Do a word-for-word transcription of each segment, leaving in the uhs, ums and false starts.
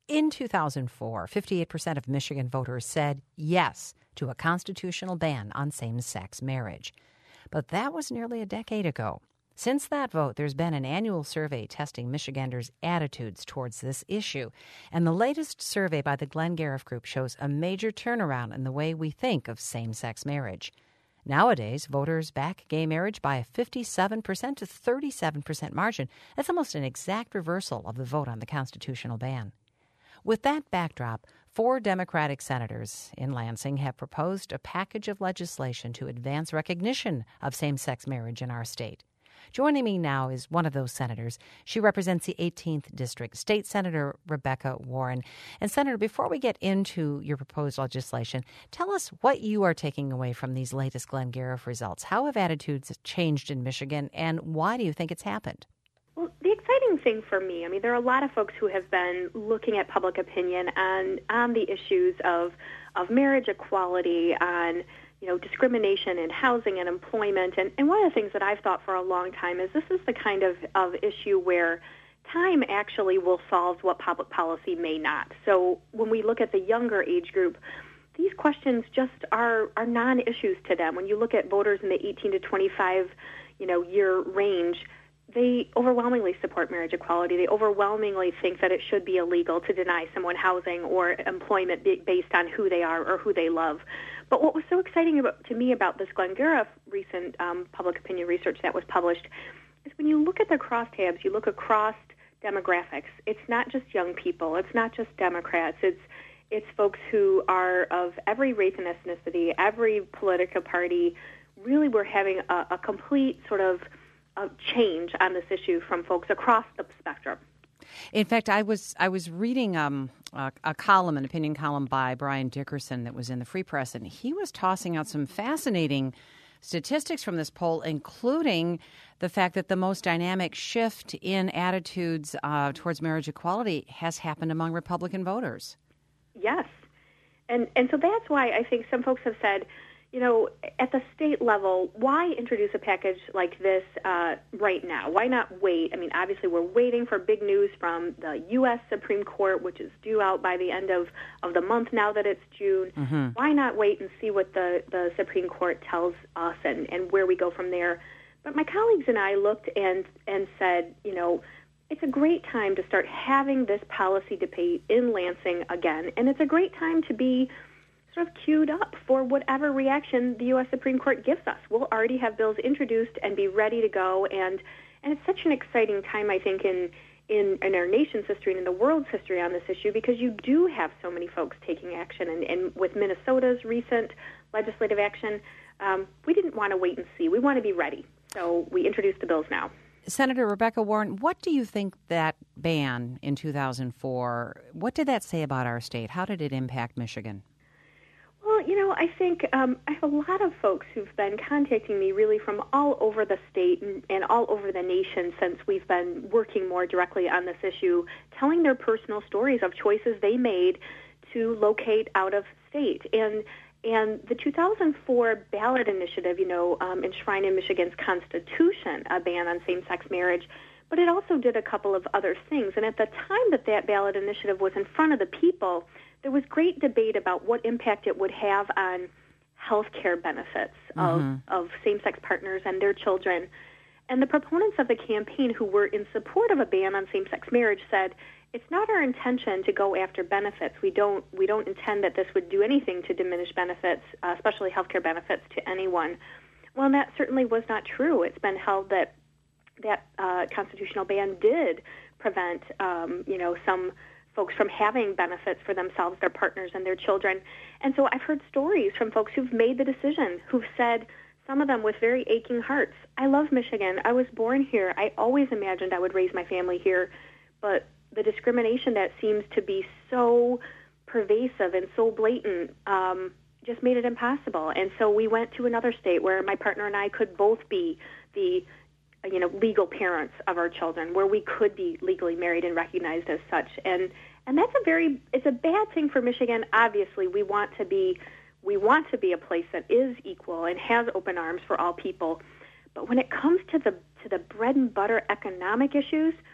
In two thousand four, fifty-eight percent of Michigan voters said yes to a constitutional ban on same-sex marriage. But that was nearly a decade ago. Since that vote, there's been an annual survey testing Michiganders' attitudes towards this issue. And the latest survey by the Glenn Gariff Group shows a major turnaround in the way we think of same-sex marriage. Nowadays, voters back gay marriage by a fifty-seven percent to thirty-seven percent margin. That's almost an exact reversal of the vote on the constitutional ban. With that backdrop, four Democratic senators in Lansing have proposed a package of legislation to advance recognition of same-sex marriage in our state. Joining me now is one of those senators. She represents the eighteenth District, State Senator Rebecca Warren. And, Senator, before we get into your proposed legislation, tell us what you are taking away from these latest Glenn Gariff results. How have attitudes changed in Michigan, and why do you think it's happened? Well, the exciting thing for me, I mean, there are a lot of folks who have been looking at public opinion on, on the issues of, of marriage equality, on you know, discrimination in housing and employment. And, and one of the things that I've thought for a long time is this is the kind of, of issue where time actually will solve what public policy may not. So when we look at the younger age group, these questions just are, are non-issues to them. When you look at voters in the eighteen to twenty-five, you know, year range, they overwhelmingly support marriage equality. They overwhelmingly think that it should be illegal to deny someone housing or employment based on who they are or who they love. But what was so exciting about, to me about this Glenn Gariff recent um, public opinion research that was published is when you look at the crosstabs, you look across demographics. It's not just young people. It's not just Democrats. It's it's folks who are of every race and ethnicity, every political party. Really, we're having a, a complete sort of uh, change on this issue from folks across the spectrum. In fact, I was I was reading um, a, a column, an opinion column by Brian Dickerson that was in the Free Press, and he was tossing out some fascinating statistics from this poll, including the fact that the most dynamic shift in attitudes uh, towards marriage equality has happened among Republican voters. Yes. And and so that's why I think some folks have said, you know, at the state level, why introduce a package like this uh, right now? Why not wait? I mean, obviously, we're waiting for big news from the U S Supreme Court, which is due out by the end of, of the month now that it's June. Mm-hmm. Why not wait and see what the, the Supreme Court tells us and, and where we go from there? But my colleagues and I looked and, and said, you know, it's a great time to start having this policy debate in Lansing again, and it's a great time to be sort of queued up for whatever reaction the U S Supreme Court gives us. We'll already have bills introduced and be ready to go, and and it's such an exciting time, I think, in, in, in our nation's history and in the world's history on this issue, because you do have so many folks taking action, and, and with Minnesota's recent legislative action, um, we didn't want to wait and see. We want to be ready, so we introduced the bills now. Senator Rebecca Warren, what do you think that ban in two thousand four, what did that say about our state? How did it impact Michigan? Well, you know, I think um, I have a lot of folks who've been contacting me really from all over the state and, and all over the nation since we've been working more directly on this issue, telling their personal stories of choices they made to locate out of state. And and the two thousand four ballot initiative, you know, um, enshrined in Michigan's Constitution a ban on same-sex marriage, but it also did a couple of other things. And at the time that that ballot initiative was in front of the people, there was great debate about what impact it would have on health care benefits mm-hmm. of, of same-sex partners and their children. And the proponents of the campaign who were in support of a ban on same-sex marriage said, it's not our intention to go after benefits. We don't we don't intend that this would do anything to diminish benefits, uh, especially health care benefits, to anyone. Well, and that certainly was not true. It's been held that that uh, constitutional ban did prevent, um, you know, some folks from having benefits for themselves, their partners, and their children. And so I've heard stories from folks who've made the decision, who've said, some of them with very aching hearts, I love Michigan. I was born here. I always imagined I would raise my family here. But the discrimination that seems to be so pervasive and so blatant um, just made it impossible. And so we went to another state where my partner and I could both be the you know, legal parents of our children, where we could be legally married and recognized as such. And and that's a very, it's a bad thing for Michigan. Obviously, we want to be, we want to be a place that is equal and has open arms for all people. But when it comes to the to the bread and butter economic issues,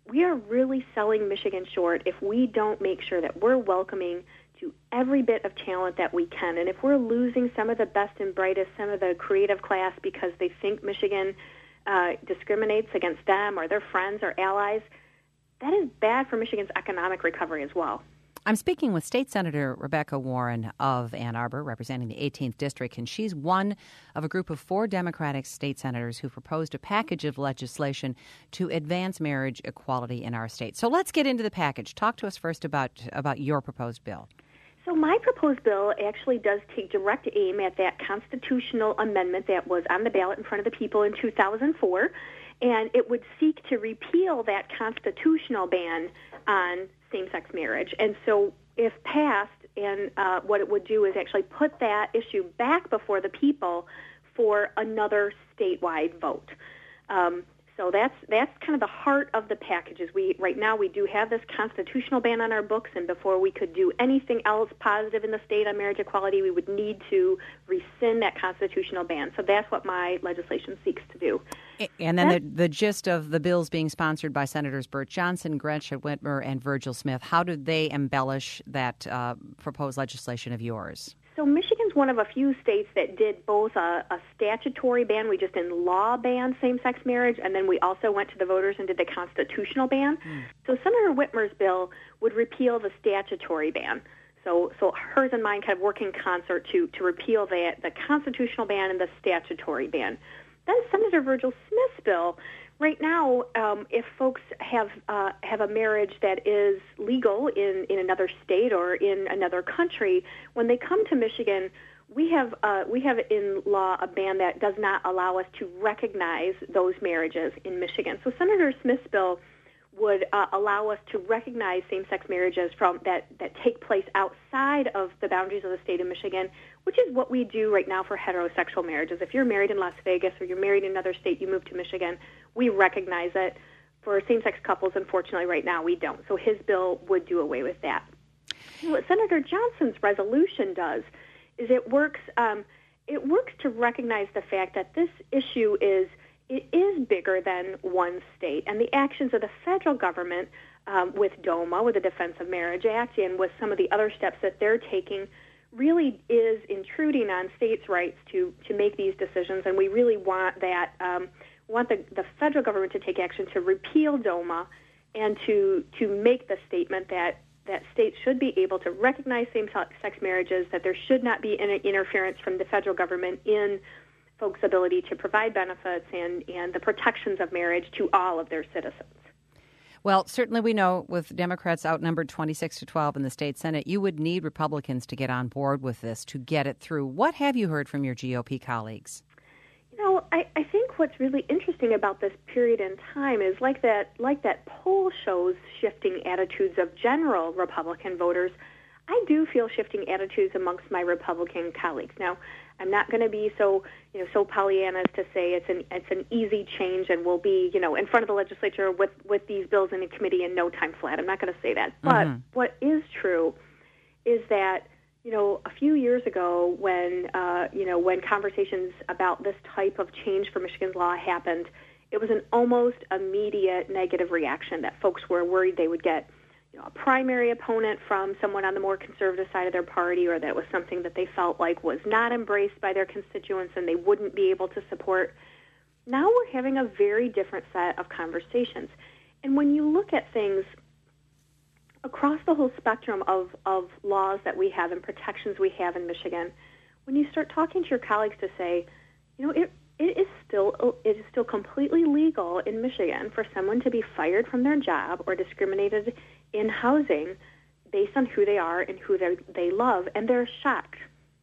we are really selling Michigan short if we don't make sure that we're welcoming to every bit of talent that we can. And if we're losing some of the best and brightest, some of the creative class because they think Michigan uh, discriminates against them or their friends or allies, that is bad for Michigan's economic recovery as well. I'm speaking with State Senator Rebecca Warren of Ann Arbor, representing the eighteenth District, and she's one of a group of four Democratic state senators who proposed a package of legislation to advance marriage equality in our state. So let's get into the package. Talk to us first about, about your proposed bill. So my proposed bill actually does take direct aim at that constitutional amendment that was on the ballot in front of the people in two thousand four, and it would seek to repeal that constitutional ban on same-sex marriage. And so if passed, and uh, what it would do is actually put that issue back before the people for another statewide vote. Um, so that's that's kind of the heart of the package. Is we right now we do have this constitutional ban on our books, and before we could do anything else positive in the state on marriage equality, we would need to rescind that constitutional ban. So that's what my legislation seeks to do. And then the, the gist of the bills being sponsored by Senators Burt Johnson, Gretchen Whitmer, and Virgil Smith, how did they embellish that uh, proposed legislation of yours? So Michigan's one of a few states that did both a, a statutory ban, we just in law banned same-sex marriage, and then we also went to the voters and did the constitutional ban. Mm. So Senator Whitmer's bill would repeal the statutory ban. So so hers and mine kind of work in concert to, to repeal that, the constitutional ban and the statutory ban. Then Senator Virgil Smith's bill, right now, um, if folks have uh, have a marriage that is legal in, in another state or in another country, when they come to Michigan, we have uh, we have in law a ban that does not allow us to recognize those marriages in Michigan. So Senator Smith's bill would uh, allow us to recognize same-sex marriages from that, that take place outside of the boundaries of the state of Michigan, which is what we do right now for heterosexual marriages. If you're married in Las Vegas or you're married in another state, you move to Michigan, we recognize it. For same-sex couples, unfortunately, right now, we don't. So his bill would do away with that. What Senator Johnson's resolution does is it works um, it works to recognize the fact that this issue is it is bigger than one state, and the actions of the federal government um, with DOMA, with the Defense of Marriage Act, and with some of the other steps that they're taking really is intruding on states' rights to, to make these decisions, and we really want that um, want the, the federal government to take action to repeal DOMA and to to make the statement that that states should be able to recognize same-sex marriages, that there should not be any interference from the federal government in folks' ability to provide benefits and, and the protections of marriage to all of their citizens. Well, certainly we know with Democrats outnumbered twenty-six to twelve in the state Senate, you would need Republicans to get on board with this to get it through. What have you heard from your G O P colleagues? You know, I, I think what's really interesting about this period in time is like that, like that poll shows shifting attitudes of general Republican voters, I do feel shifting attitudes amongst my Republican colleagues. Now, I'm not going to be so, you know, so Pollyanna as to say it's an it's an easy change and we'll be, you know, in front of the legislature with, with these bills in a committee in no time flat. I'm not going to say that. But mm-hmm. What is true is that, you know, a few years ago when, uh, you know, when conversations about this type of change for Michigan's law happened, it was an almost immediate negative reaction that folks were worried they would get, you know, a primary opponent from someone on the more conservative side of their party, or that was something that they felt like was not embraced by their constituents and they wouldn't be able to support. Now we're having a very different set of conversations. And when you look at things across the whole spectrum of, of laws that we have and protections we have in Michigan, when you start talking to your colleagues to say, you know, it it is still it is still completely legal in Michigan for someone to be fired from their job or discriminated in housing based on who they are and who they they love, and they're shocked.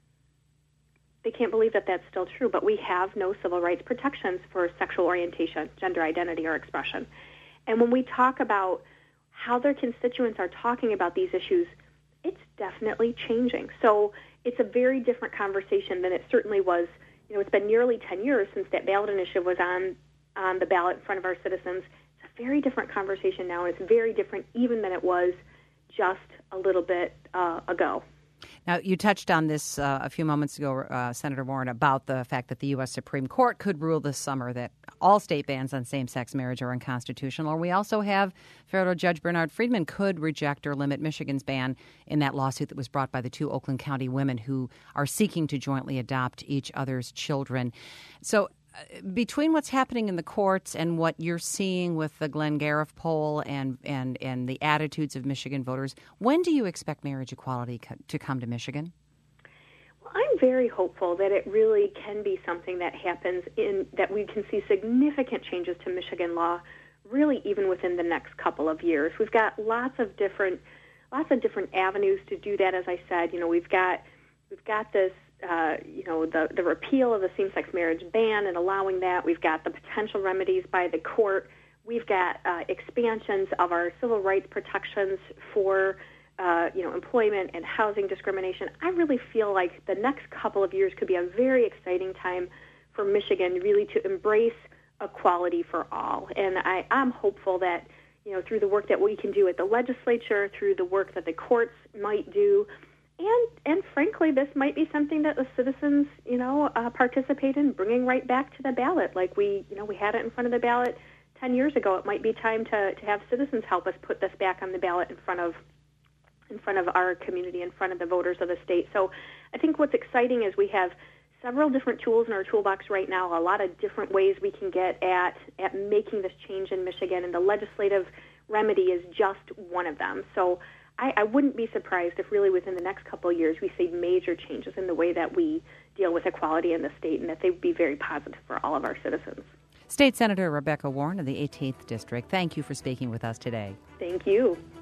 They can't believe that that's still true, but we have no civil rights protections for sexual orientation, gender identity, or expression. And when we talk about how their constituents are talking about these issues, it's definitely changing. So it's a very different conversation than it certainly was. You know, it's been nearly ten years since that ballot initiative was on, on the ballot in front of our citizens. It's a very different conversation now, and it's very different even than it was just a little bit uh, ago. Now, you touched on this uh, a few moments ago, uh, Senator Warren, about the fact that the U S. Supreme Court could rule this summer that all state bans on same-sex marriage are unconstitutional. Or we also have Federal Judge Bernard Friedman could reject or limit Michigan's ban in that lawsuit that was brought by the two Oakland County women who are seeking to jointly adopt each other's children. So between what's happening in the courts and what you're seeing with the Glenn Gariff poll and, and, and the attitudes of Michigan voters, when do you expect marriage equality co- to come to Michigan? Well, I'm very hopeful that it really can be something that happens in that we can see significant changes to Michigan law, really even within the next couple of years. We've got lots of different lots of different avenues to do that. As I said, you know, we've got we've got this. Uh, you know, the, the repeal of the same-sex marriage ban and allowing that. We've got the potential remedies by the court. We've got uh, expansions of our civil rights protections for, uh, you know, employment and housing discrimination. I really feel like the next couple of years could be a very exciting time for Michigan really to embrace equality for all. And I, I'm hopeful that, you know, through the work that we can do at the legislature, through the work that the courts might do, And and frankly, this might be something that the citizens, you know, uh, participate in, bringing right back to the ballot. Like we, you know, we had it in front of the ballot ten years ago. It might be time to, to have citizens help us put this back on the ballot in front of in front of our community, in front of the voters of the state. So I think what's exciting is we have several different tools in our toolbox right now, a lot of different ways we can get at, at making this change in Michigan, and the legislative remedy is just one of them. So I, I wouldn't be surprised if really within the next couple of years we see major changes in the way that we deal with equality in the state, and that they would be very positive for all of our citizens. State Senator Rebecca Warren of the eighteenth District, thank you for speaking with us today. Thank you.